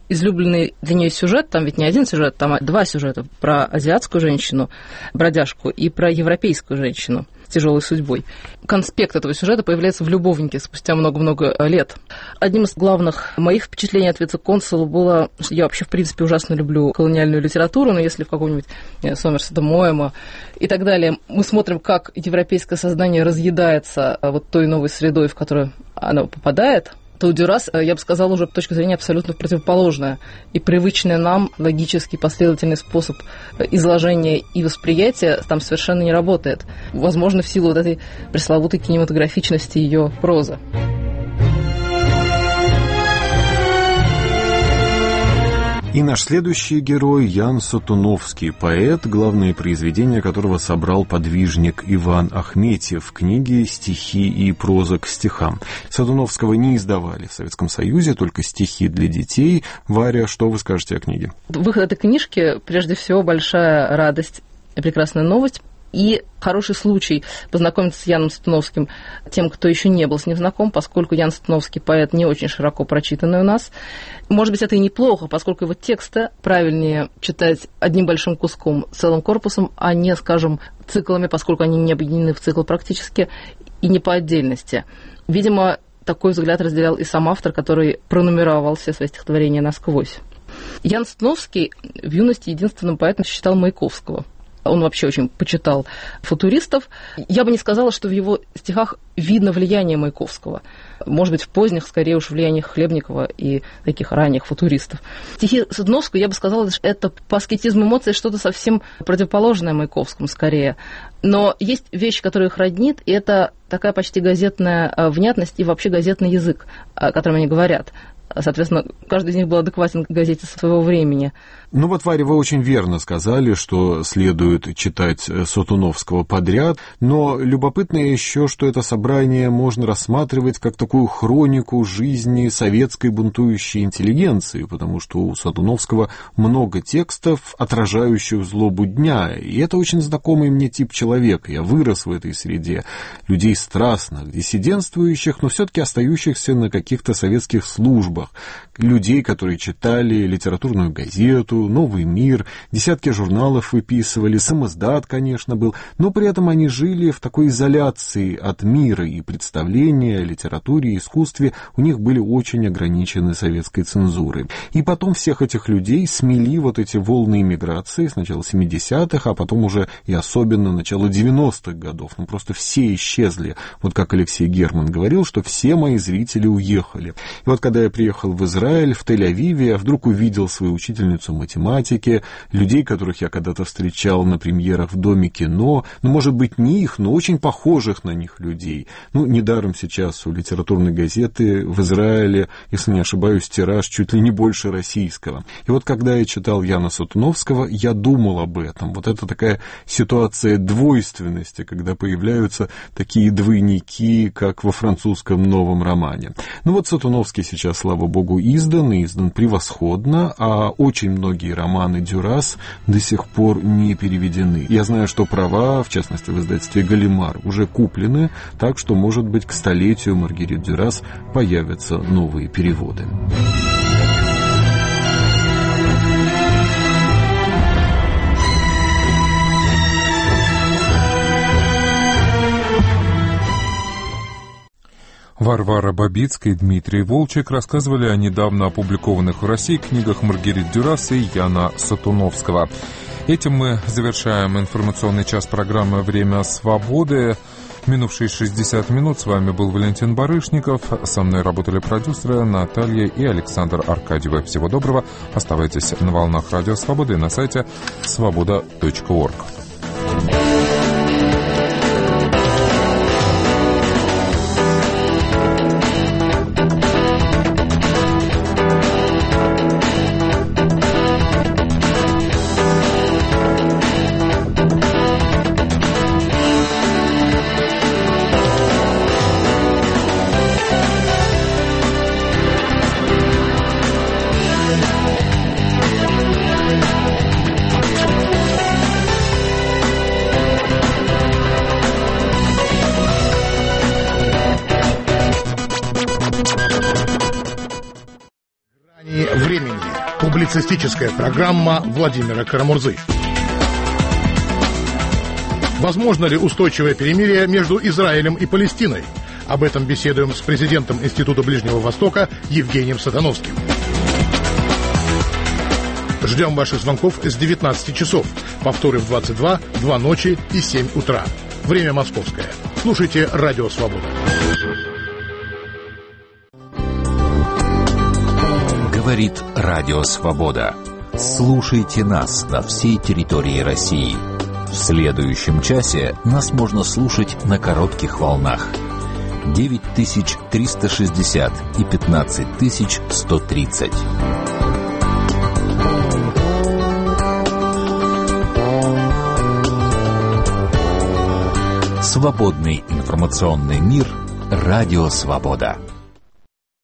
излюбленный для нее сюжет, там ведь не один сюжет, там 2 сюжета про азиатскую женщину, бродяжку, и про европейскую женщину с тяжелой судьбой. Конспект этого сюжета появляется в «Любовнике» спустя много-много лет. Одним из главных моих впечатлений от вице-консула было, что я вообще, в принципе, ужасно люблю колониальную литературу, но если в каком-нибудь Сомерсета Моэма и так далее мы смотрим, как европейское сознание разъедается вот той новой средой, в которую оно попадает, то у Дюрас, я бы сказала, уже точка зрения абсолютно противоположная. И привычный нам логический последовательный способ изложения и восприятия там совершенно не работает. Возможно, в силу вот этой пресловутой кинематографичности ее прозы. И наш следующий герой Ян Сатуновский, поэт, главные произведения которого собрал подвижник Иван Ахметьев в книге «Стихи и проза к стихам». Сатуновского не издавали в Советском Союзе, только стихи для детей. Варя, что вы скажете о книге? Выход этой книжки, прежде всего, большая радость и прекрасная новость. И хороший случай познакомиться с Яном Сатуновским тем, кто еще не был с ним знаком, поскольку Ян Сатуновский поэт не очень широко прочитанный у нас. Может быть, это и неплохо, поскольку его тексты правильнее читать одним большим куском, целым корпусом, а не, скажем, циклами, поскольку они не объединены в цикл практически, и не по отдельности. Видимо, такой взгляд разделял и сам автор, который пронумеровал все свои стихотворения насквозь. Ян Сатуновский в юности единственным поэтом считал Маяковского. Он вообще очень почитал футуристов. Я бы не сказала, что в его стихах видно влияние Маяковского. Может быть, в поздних, скорее уж, влияние Хлебникова и таких ранних футуристов. Стихи Сатуновского, я бы сказала, что это по аскетизму эмоций что-то совсем противоположное Маяковскому, скорее. Но есть вещь, которая их роднит, и это такая почти газетная внятность и вообще газетный язык, которым они говорят. Соответственно, каждый из них был адекватен к газете своего времени. Ну вот, Варя, вы очень верно сказали, что следует читать Сатуновского подряд, но любопытно еще, что это собрание можно рассматривать как такую хронику жизни советской бунтующей интеллигенции, потому что у Сатуновского много текстов, отражающих злобу дня, и это очень знакомый мне тип человека. Я вырос в этой среде, людей страстных, диссидентствующих, но все-таки остающихся на каких-то советских службах, людей, которые читали литературную газету, «Новый мир», десятки журналов выписывали, самиздат, конечно, был, но при этом они жили в такой изоляции от мира, и представления о литературе и искусстве у них были очень ограничены советской цензурой. И потом всех этих людей смели вот эти волны эмиграции, сначала 70-х, а потом уже и особенно начало 90-х годов. Ну, просто все исчезли. Вот как Алексей Герман говорил, что все мои зрители уехали. И вот когда я приехал в Израиль, в Тель-Авиве, я вдруг увидел свою учительницу математики, людей, которых я когда-то встречал на премьерах в Доме кино, ну, может быть, не их, но очень похожих на них людей. Ну, недаром сейчас у литературной газеты в Израиле, если не ошибаюсь, тираж чуть ли не больше российского. И вот когда я читал Яна Сатуновского, я думал об этом. Вот это такая ситуация двойственности, когда появляются такие двойники, как во французском новом романе. Ну вот Сатуновский сейчас, слава богу, издан превосходно, а очень многие романы Дюрас до сих пор не переведены. Я знаю, что права, в частности в издательстве «Галимар», уже куплены, так что, может быть, к столетию Маргерит Дюрас появятся новые переводы. Варвара Бабицкая и Дмитрий Волчек рассказывали о недавно опубликованных в России книгах Маргерит Дюрас и Яна Сатуновского. Этим мы завершаем информационный час программы «Время свободы». Минувшие 60 минут с вами был Валентин Барышников. Со мной работали продюсеры Наталья и Александр Аркадьевы. Всего доброго. Оставайтесь на волнах Радио Свободы на сайте svoboda.org. Публицистическая программа Владимира Карамурзы. Возможно ли устойчивое перемирие между Израилем и Палестиной? Об этом беседуем с президентом Института Ближнего Востока Евгением Сатановским. Ждем ваших звонков с 19 часов. Повторы в 22, 2 ночи и 7 утра. Время московское. Слушайте Радио Свобода. Говорит Радио Свобода. Слушайте нас на всей территории России. В следующем часе нас можно слушать на коротких волнах. 9360 и 15130. Свободный информационный мир. Радио Свобода.